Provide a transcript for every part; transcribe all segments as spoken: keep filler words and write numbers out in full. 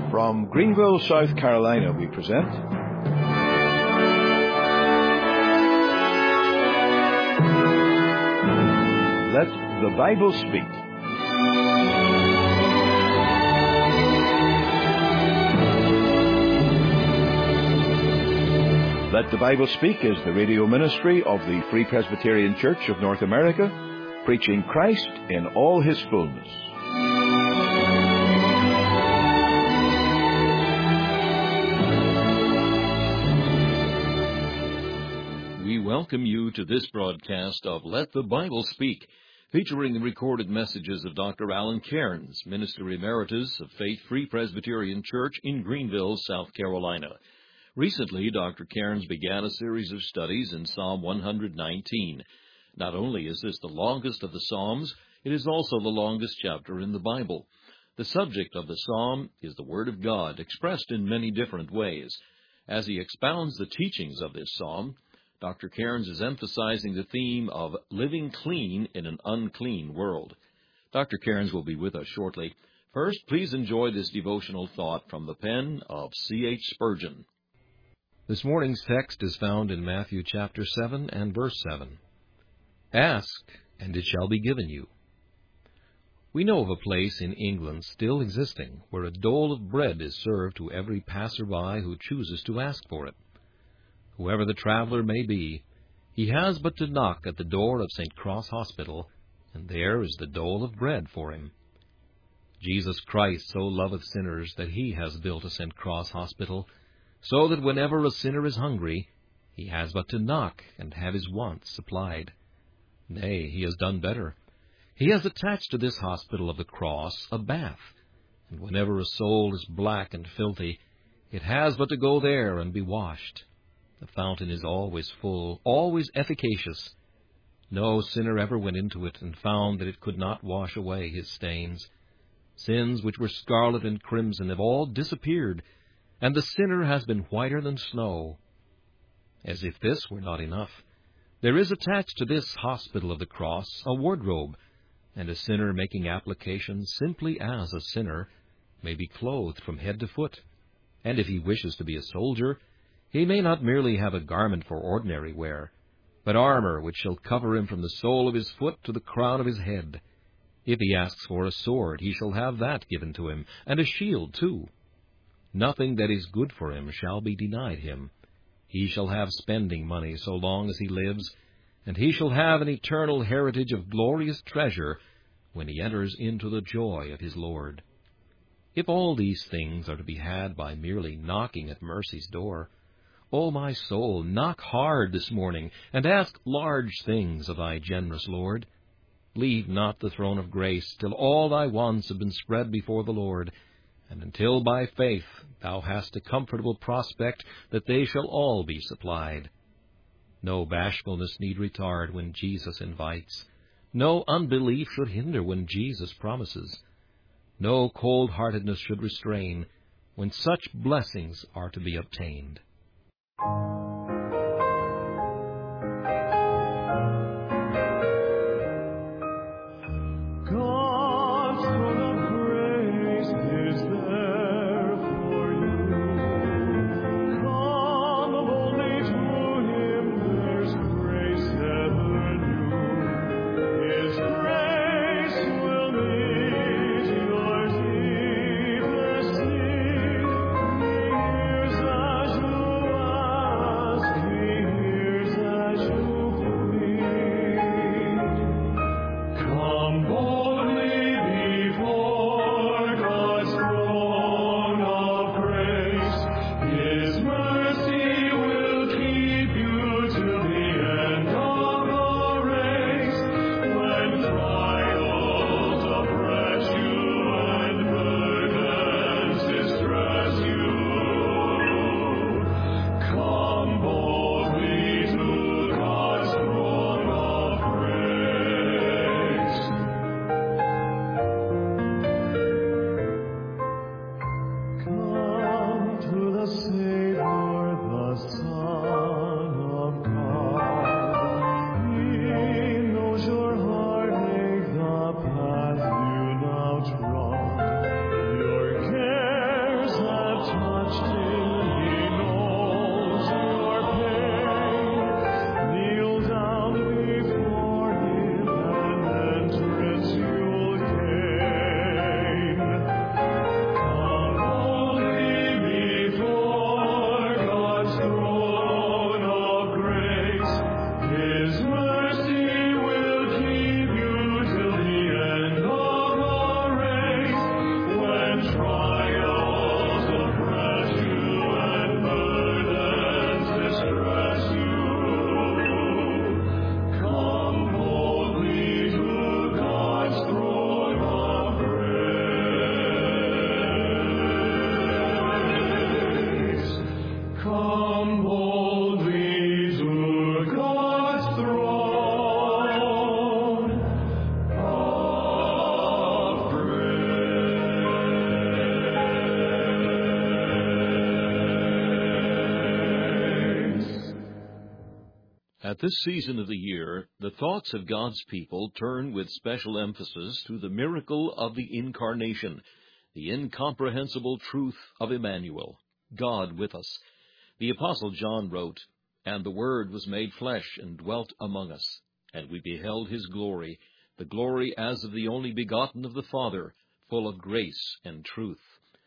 From Greenville, South Carolina, we present Let the Bible Speak. Let the Bible Speak is the radio ministry of the Free Presbyterian Church of North America, preaching Christ in all His fullness. We welcome you to this broadcast of Let the Bible Speak, featuring the recorded messages of Doctor Alan Cairns, Minister Emeritus of Faith Free Presbyterian Church in Greenville, South Carolina. Recently, Doctor Cairns began a series of studies in Psalm one nineteen. Not only is this the longest of the Psalms, it is also the longest chapter in the Bible. The subject of the Psalm is the Word of God, expressed in many different ways. As he expounds the teachings of this Psalm, Doctor Cairns is emphasizing the theme of living clean in an unclean world. Doctor Cairns will be with us shortly. First, please enjoy this devotional thought from the pen of C H Spurgeon. This morning's text is found in Matthew chapter seven and verse seven. Ask, and it shall be given you. We know of a place in England still existing where a dole of bread is served to every passer-by who chooses to ask for it. Whoever the traveler may be, he has but to knock at the door of Saint Cross Hospital, and there is the dole of bread for him. Jesus Christ so loveth sinners that he has built a Saint Cross Hospital, so that whenever a sinner is hungry, he has but to knock and have his wants supplied. Nay, he has done better. He has attached to this hospital of the cross a bath, and whenever a soul is black and filthy, it has but to go there and be washed. The fountain is always full, always efficacious. No sinner ever went into it and found that it could not wash away his stains. Sins which were scarlet and crimson have all disappeared, and the sinner has been whiter than snow. As if this were not enough, there is attached to this hospital of the cross a wardrobe, and a sinner making application simply as a sinner may be clothed from head to foot. And if he wishes to be a soldier, he may not merely have a garment for ordinary wear, but armor which shall cover him from the sole of his foot to the crown of his head. If he asks for a sword, he shall have that given to him, and a shield too. Nothing that is good for him shall be denied him. He shall have spending money so long as he lives, and he shall have an eternal heritage of glorious treasure when he enters into the joy of his Lord. If all these things are to be had by merely knocking at mercy's door, O my soul, knock hard this morning, and ask large things of thy generous Lord. Leave not the throne of grace till all thy wants have been spread before the Lord, and until by faith thou hast a comfortable prospect that they shall all be supplied. No bashfulness need retard when Jesus invites. No unbelief should hinder when Jesus promises. No cold-heartedness should restrain when such blessings are to be obtained. At this season of the year, the thoughts of God's people turn with special emphasis to the miracle of the Incarnation, the incomprehensible truth of Emmanuel, God with us. The Apostle John wrote, "And the Word was made flesh and dwelt among us, and we beheld his glory, the glory as of the only begotten of the Father, full of grace and truth."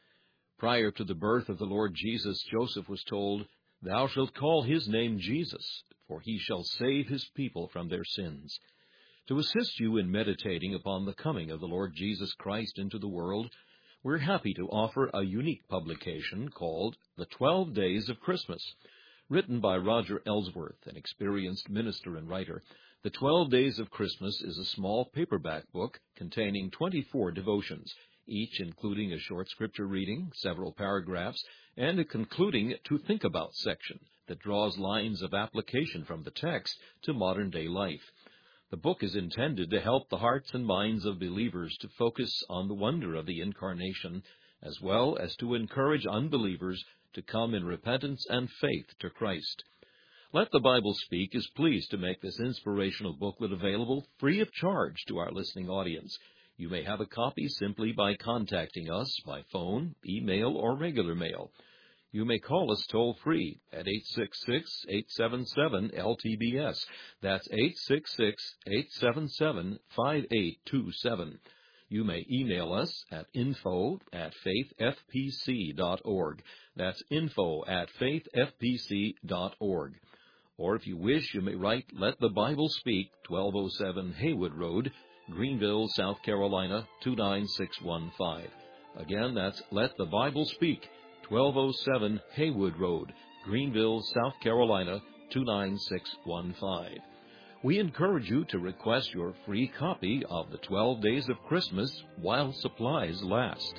Prior to the birth of the Lord Jesus, Joseph was told, "Thou shalt call his name Jesus, for he shall save his people from their sins." To assist you in meditating upon the coming of the Lord Jesus Christ into the world, we're happy to offer a unique publication called The Twelve Days of Christmas. Written by Roger Ellsworth, an experienced minister and writer, The Twelve Days of Christmas is a small paperback book containing twenty-four devotions, each including a short scripture reading, several paragraphs, and a concluding To Think About section that draws lines of application from the text to modern-day life. The book is intended to help the hearts and minds of believers to focus on the wonder of the Incarnation, as well as to encourage unbelievers to come in repentance and faith to Christ. Let the Bible Speak is pleased to make this inspirational booklet available free of charge to our listening audience. You may have a copy simply by contacting us by phone, email, or regular mail. You may call us toll-free at eight six six, eight seven seven, L T B S. That's eight six six, eight seven seven, five eight two seven. You may email us at info at faith f p c dot org. That's info at faith f p c dot org. Or if you wish, you may write Let the Bible Speak, twelve oh seven Haywood Road, Greenville, South Carolina, two nine six one five. Again, that's Let the Bible Speak, twelve oh seven Haywood Road, Greenville, South Carolina, two nine six one five. We encourage you to request your free copy of the twelve Days of Christmas while supplies last.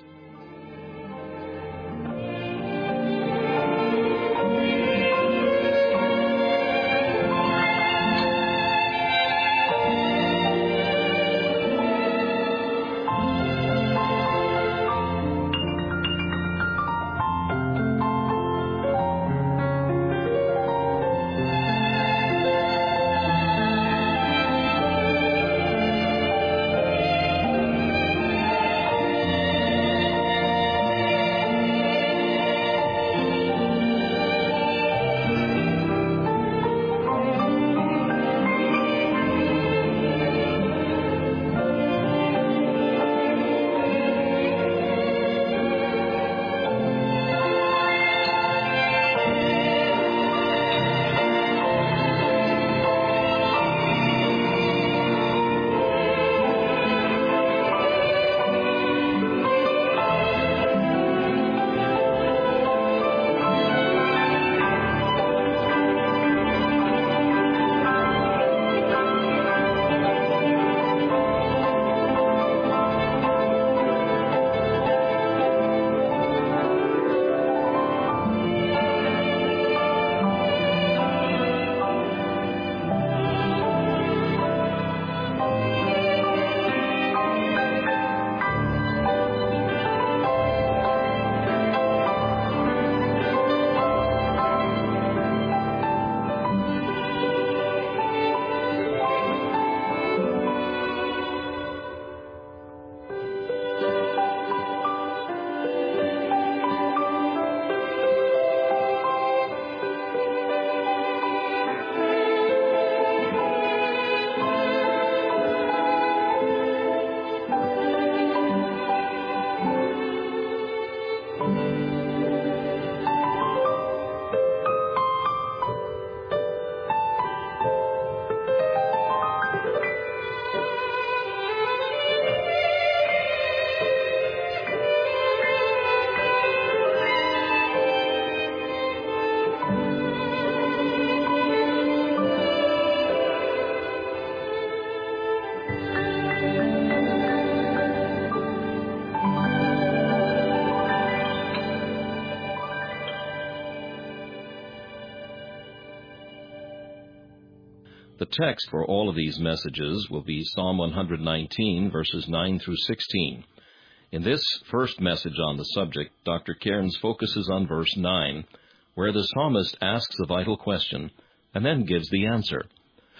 The text for all of these messages will be Psalm one nineteen, verses nine through sixteen. In this first message on the subject, Doctor Cairns focuses on verse nine, where the psalmist asks a vital question and then gives the answer.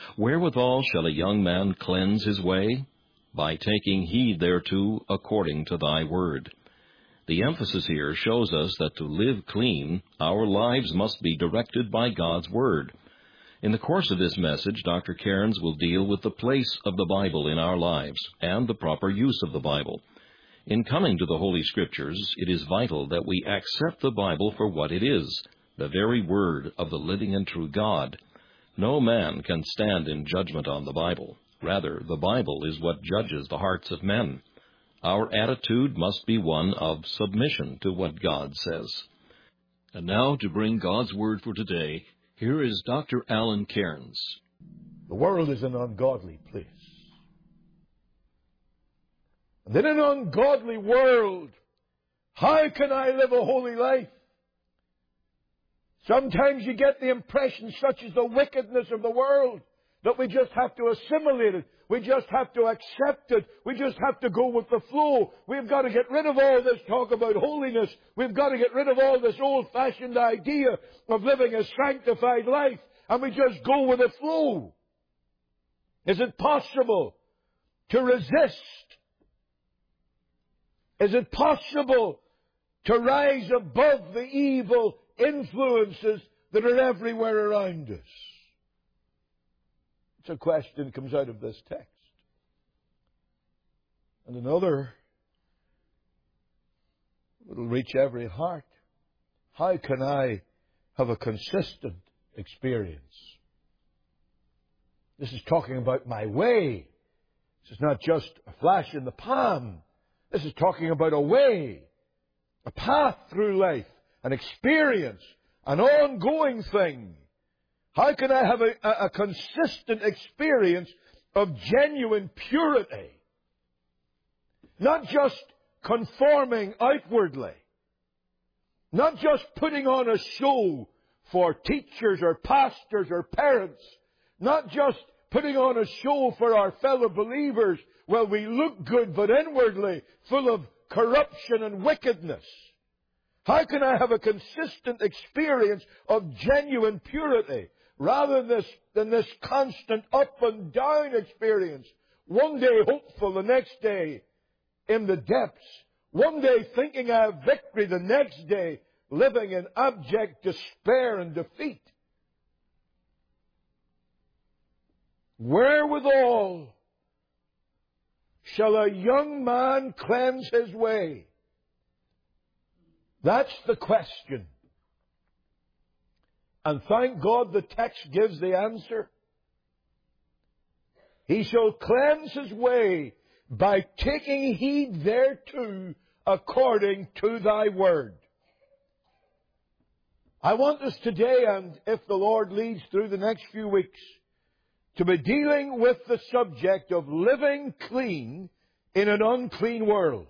Wherewithal shall a young man cleanse his way? By taking heed thereto according to thy word. The emphasis here shows us that to live clean, our lives must be directed by God's word. In the course of this message, Doctor Cairns will deal with the place of the Bible in our lives and the proper use of the Bible. In coming to the Holy Scriptures, it is vital that we accept the Bible for what it is, the very word of the living and true God. No man can stand in judgment on the Bible. Rather, the Bible is what judges the hearts of men. Our attitude must be one of submission to what God says. And now, to bring God's Word for today, here is Doctor Alan Cairns. The world is an ungodly place. And in an ungodly world, how can I live a holy life? Sometimes you get the impression, such as the wickedness of the world, that we just have to assimilate it. We just have to accept it. We just have to go with the flow. We've got to get rid of all this talk about holiness. We've got to get rid of all this old-fashioned idea of living a sanctified life. And we just go with the flow. Is it possible to resist? Is it possible to rise above the evil influences that are everywhere around us? It's a question that comes out of this text. And another that will reach every heart. How can I have a consistent experience? This is talking about my way. This is not just a flash in the pan. This is talking about a way, a path through life, an experience, an ongoing thing. How can I have a, a, a consistent experience of genuine purity? Not just conforming outwardly. Not just putting on a show for teachers or pastors or parents. Not just putting on a show for our fellow believers. Well, we look good, but inwardly full of corruption and wickedness. How can I have a consistent experience of genuine purity rather than this, than this constant up and down experience? One day hopeful, the next day in the depths. One day thinking I have victory, the next day living in abject despair and defeat. Wherewithal shall a young man cleanse his way? That's the question. And thank God the text gives the answer. He shall cleanse his way by taking heed thereto according to thy word. I want us today, and if the Lord leads through the next few weeks, to be dealing with the subject of living clean in an unclean world.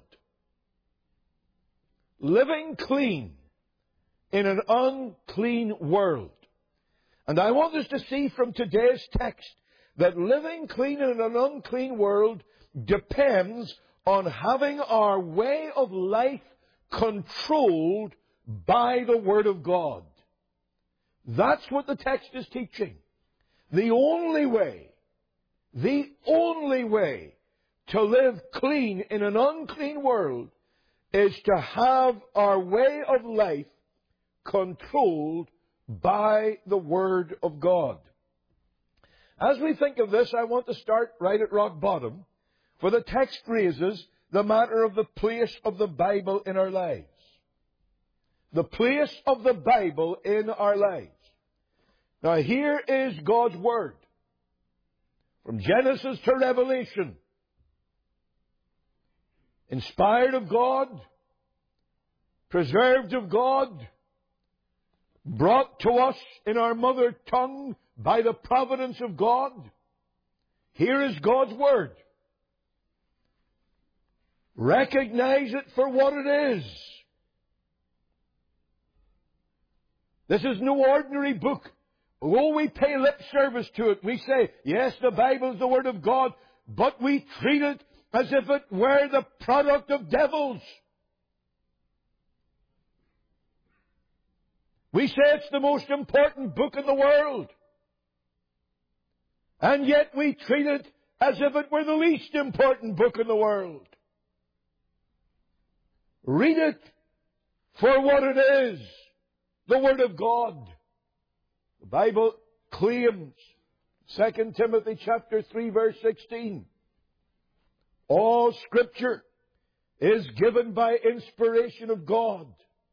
Living clean in an unclean world. And I want us to see from today's text that living clean in an unclean world depends on having our way of life controlled by the Word of God. That's what the text is teaching. The only way, the only way to live clean in an unclean world is to have our way of life controlled by the Word of God. As we think of this, I want to start right at rock bottom, for the text raises the matter of the place of the Bible in our lives. The place of the Bible in our lives. Now here is God's Word. From Genesis to Revelation. Inspired of God. Preserved of God. Brought to us in our mother tongue by the providence of God. Here is God's Word. Recognize it for what it is. This is no ordinary book. Oh, we pay lip service to it. We say, yes, the Bible is the Word of God, but we treat it as if it were the product of devils. We say it's the most important book in the world. And yet we treat it as if it were the least important book in the world. Read it for what it is, the Word of God. The Bible claims, Second Timothy chapter three verse sixteen, all Scripture is given by inspiration of God.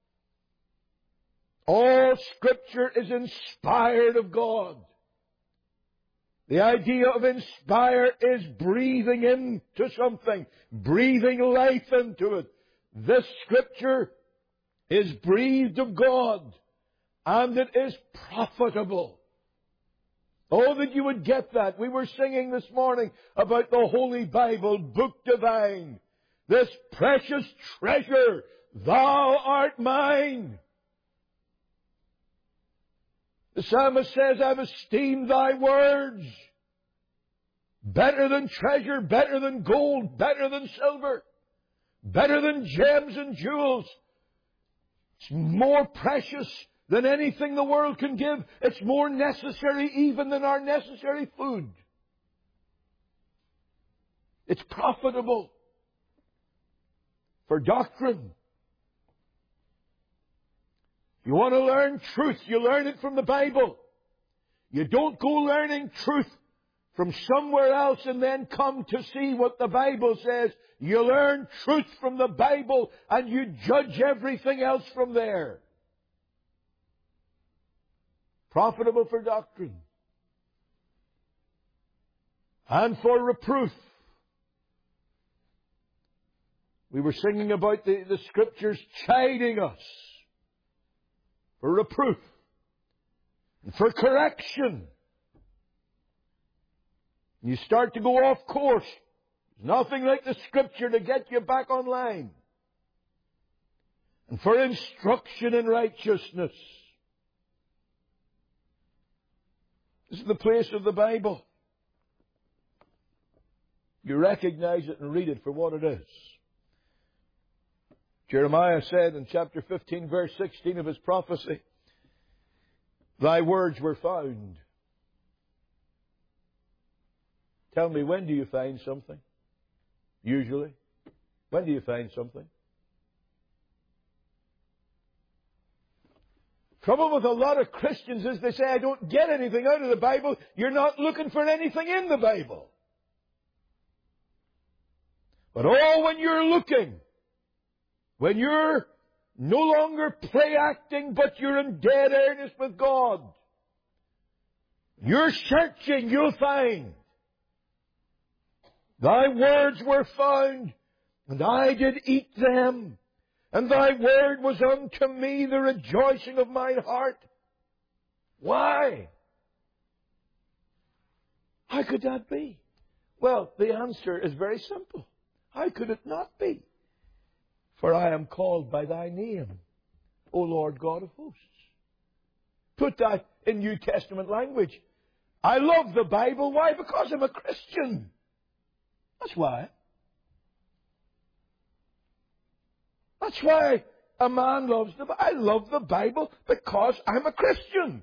All Scripture is inspired of God. The idea of inspire is breathing into something, breathing life into it. This Scripture is breathed of God, and it is profitable. Oh, that you would get that. We were singing this morning about the Holy Bible, Book Divine. This precious treasure, thou art mine. The psalmist says, I've esteemed thy words better than treasure, better than gold, better than silver, better than gems and jewels. It's more precious than anything the world can give. It's more necessary even than our necessary food. It's profitable for doctrine. You want to learn truth, you learn it from the Bible. You don't go learning truth from somewhere else and then come to see what the Bible says. You learn truth from the Bible and you judge everything else from there. Profitable for doctrine and for reproof. We were singing about the, the Scriptures chiding us for reproof and for correction. You start to go off course. There's nothing like the Scripture to get you back on line. And for instruction in righteousness. This is the place of the Bible. You recognize it and read it for what it is. Jeremiah said in chapter fifteen, verse sixteen of his prophecy, thy words were found. Tell me, when do you find something? Usually. When do you find something? Trouble with a lot of Christians is they say, I don't get anything out of the Bible. You're not looking for anything in the Bible. But oh, when you're looking, when you're no longer play acting, but you're in dead earnest with God, you're searching, you'll find. Thy words were found, and I did eat them, and thy word was unto me the rejoicing of mine heart. Why? How could that be? Well, the answer is very simple. How could it not be? For I am called by thy name, O Lord God of hosts. Put that in New Testament language. I love the Bible. Why? Because I'm a Christian. That's why. That's why a man loves the Bible. I love the Bible because I'm a Christian.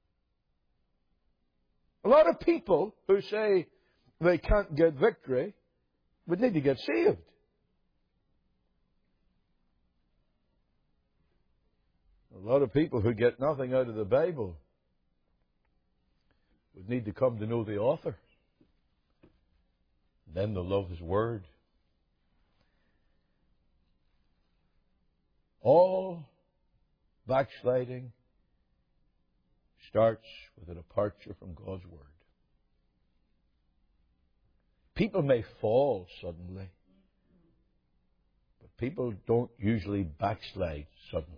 A lot of people who say they can't get victory would need to get saved. A lot of people who get nothing out of the Bible would need to come to know the author. Then they'll love His Word. All backsliding starts with a departure from God's Word. People may fall suddenly, but people don't usually backslide suddenly.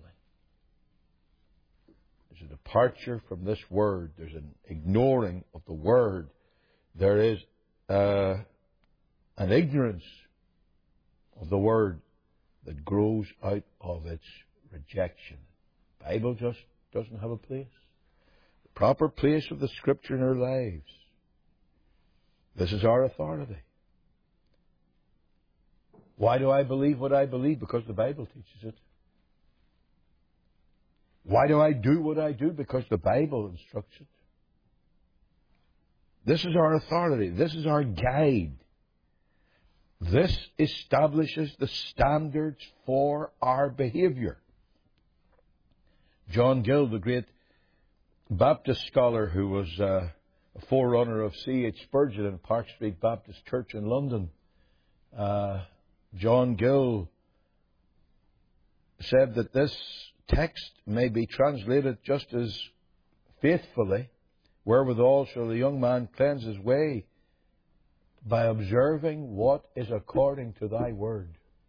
There's a departure from this Word. There's an ignoring of the Word. There is uh, an ignorance of the Word that grows out of its rejection. The Bible just doesn't have a place. The proper place of the Scripture in our lives. This is our authority. Why do I believe what I believe? Because the Bible teaches it. Why do I do what I do? Because the Bible instructs it. This is our authority. This is our guide. This establishes the standards for our behavior. John Gill, the great Baptist scholar who was uh, a forerunner of C H Spurgeon in Park Street Baptist Church in London, uh, John Gill said that this text may be translated just as faithfully, wherewithal shall the young man cleanse his way, by observing what is according to thy word.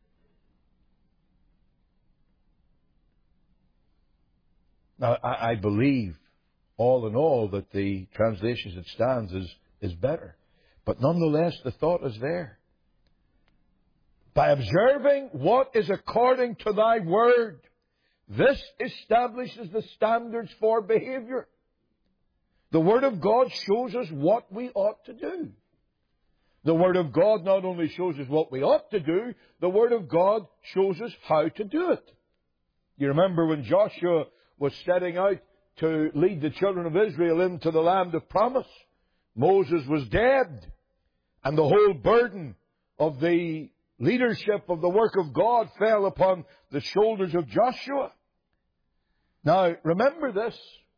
Now, I, I believe, all in all, that the translation as it stands is, is better. But nonetheless, the thought is there. By observing what is according to thy word, this establishes the standards for behavior. The Word of God shows us what we ought to do. The Word of God not only shows us what we ought to do, the Word of God shows us how to do it. You remember when Joshua was setting out to lead the children of Israel into the land of promise, Moses was dead, and the whole burden of the leadership of the work of God fell upon the shoulders of Joshua. Now, remember this.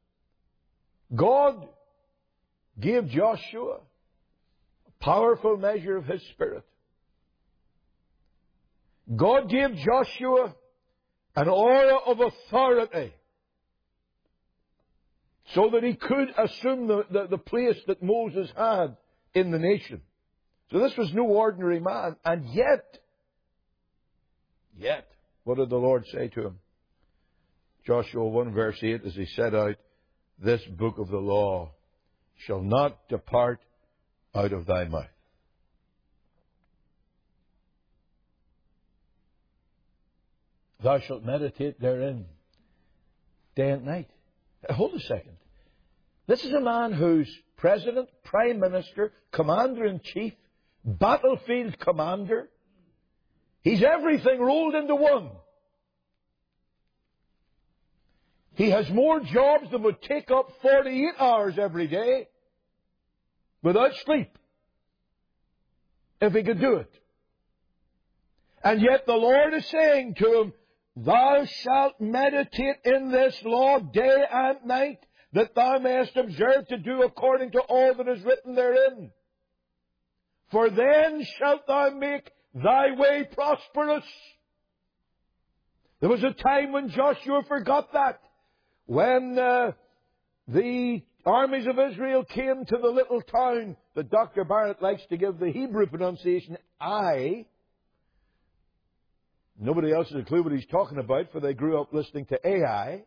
God gave Joshua a powerful measure of His Spirit. God gave Joshua an aura of authority so that he could assume the, the, the place that Moses had in the nation. So this was no ordinary man. And yet, yet, what did the Lord say to him? Joshua one verse eight, as he set out, this book of the law shall not depart out of thy mouth. Thou shalt meditate therein day and night. Hold a second. This is a man who's president, prime minister, commander-in-chief, battlefield commander. He's everything rolled into one. He has more jobs than would take up forty-eight hours every day without sleep, if he could do it. And yet the Lord is saying to him, thou shalt meditate in this law day and night, that thou mayest observe to do according to all that is written therein. For then shalt thou make thy way prosperous. There was a time when Joshua forgot that. When uh, the armies of Israel came to the little town that Doctor Barrett likes to give the Hebrew pronunciation, Ai. Nobody else has a clue what he's talking about, for they grew up listening to Ai.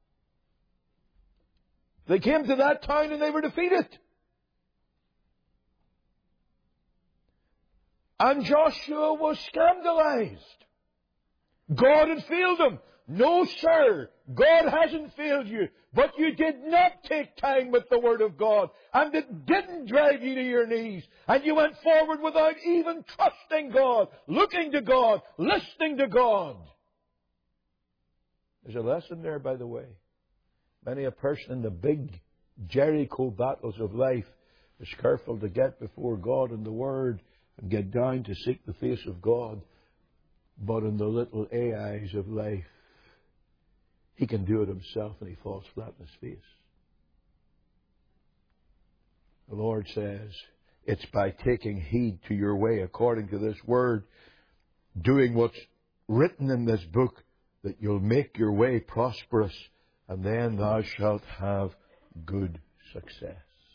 They came to that town and they were defeated. And Joshua was scandalized. God had failed him. No, sir, God hasn't failed you. But you did not take time with the Word of God. And it didn't drive you to your knees. And you went forward without even trusting God, looking to God, listening to God. There's a lesson there, by the way. Many a person in the big Jericho battles of life is careful to get before God and the Word and get down to seek the face of God. But in the little A Is of life, he can do it himself and he falls flat in his face. The Lord says, it's by taking heed to your way according to this Word, doing what's written in this book, that you'll make your way prosperous, and then thou shalt have good success.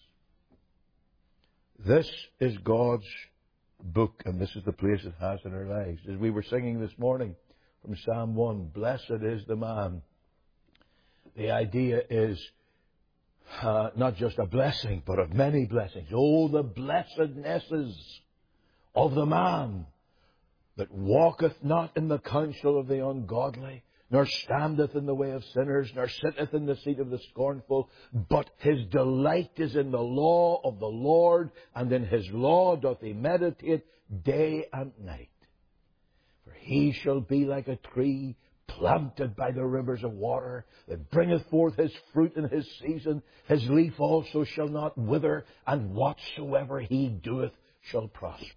This is God's book, and this is the place it has in our lives. As we were singing this morning from Psalm one, blessed is the man. The idea is uh, not just a blessing, but of many blessings. Oh, the blessednesses of the man that walketh not in the counsel of the ungodly, nor standeth in the way of sinners, nor sitteth in the seat of the scornful, but his delight is in the law of the Lord, and in his law doth he meditate day and night. For he shall be like a tree planted by the rivers of water, that bringeth forth his fruit in his season. His leaf also shall not wither, and whatsoever he doeth shall prosper.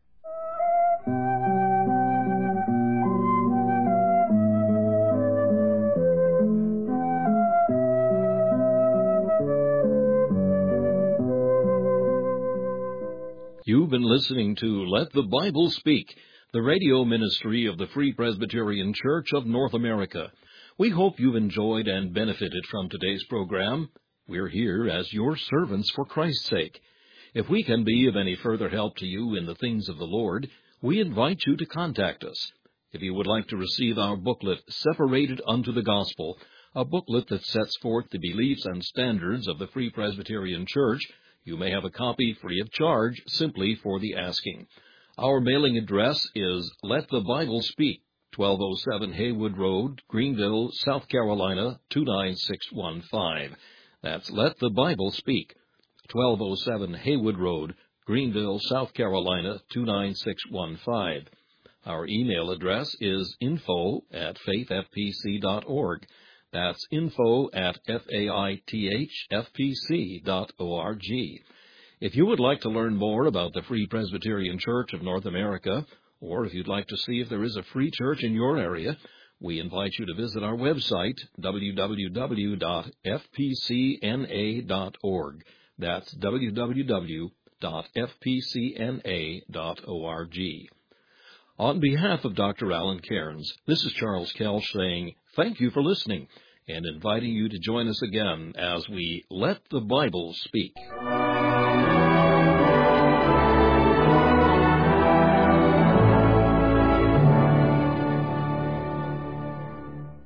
You've been listening to Let the Bible Speak, the radio ministry of the Free Presbyterian Church of North America. We hope you've enjoyed and benefited from today's program. We're here as your servants for Christ's sake. If we can be of any further help to you in the things of the Lord, we invite you to contact us. If you would like to receive our booklet, Separated Unto the Gospel, a booklet that sets forth the beliefs and standards of the Free Presbyterian Church, you may have a copy free of charge simply for the asking. Our mailing address is Let the Bible Speak, twelve oh seven Haywood Road, Greenville, South Carolina, two nine six one five. That's Let the Bible Speak, twelve oh seven Haywood Road, Greenville, South Carolina, two nine six one five. Our email address is info at faith f p c dot org. That's info at faithfpc dot org. If you would like to learn more about the Free Presbyterian Church of North America, or if you'd like to see if there is a free church in your area, we invite you to visit our website, w w w dot f p c n a dot org. That's w w w dot f p c n a dot org. On behalf of Doctor Alan Cairns, this is Charles Kelch saying thank you for listening and inviting you to join us again as we Let the Bible Speak.